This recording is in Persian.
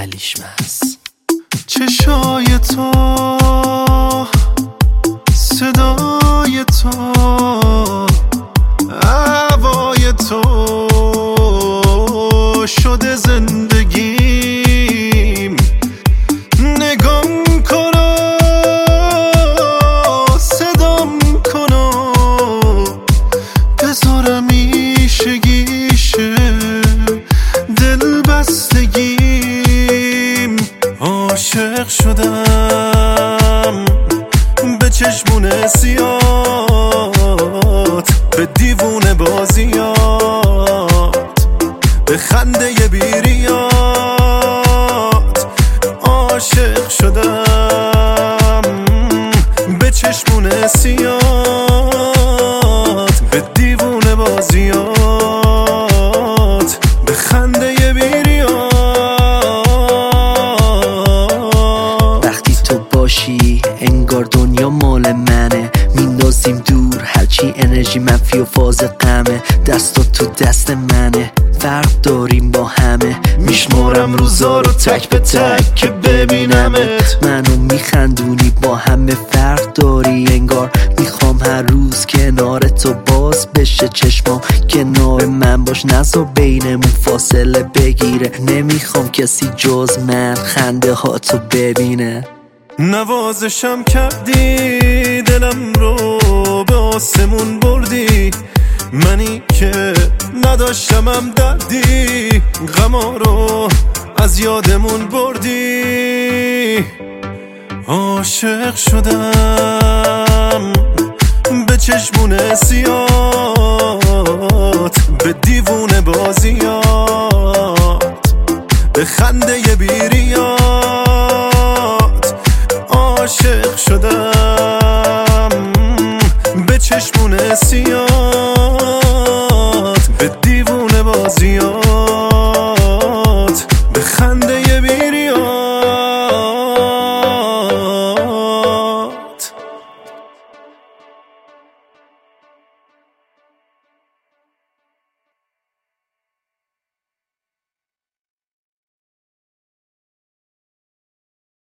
چلیشمس. چشای تو، صدای تو، هوای تو شده زندگیم. نگام کنو، صدام کنو، بذارم ایشگیشه دل بستگیم. عاشق شدم به چشمون سیات، به دیوونه بازیات، به خنده بیریات. عاشق شدم به چشمون سیات، به دیوونه بازیات، به خنده بیریات. وقتی تو باشی انگار دنیا مال منه، میندازیم دور هرچی انرژی منفی و فاز غمه. دستات تو دست منه، فرق داریم با همه. میشمارم روزا رو تک به تک که ببینمت. منو میخندونی با همه فرق داری انگار. میخوام هر روز کنار تو باز بشه چشمام. کنار من باش نذار بینمون فاصله بگیره. نمیخوام کسی جز من خنده ها تو ببینه. نوازشم کردی دلم رو به آسمون بردی. منی که نداشتمم دردی، غما رو از یادمون بردی. عاشق شدم به چشمون سیات، به دیوونه بازیات، به خنده بیریات. عاشق شدم به چشمون سیات، به دیوونه بازیات.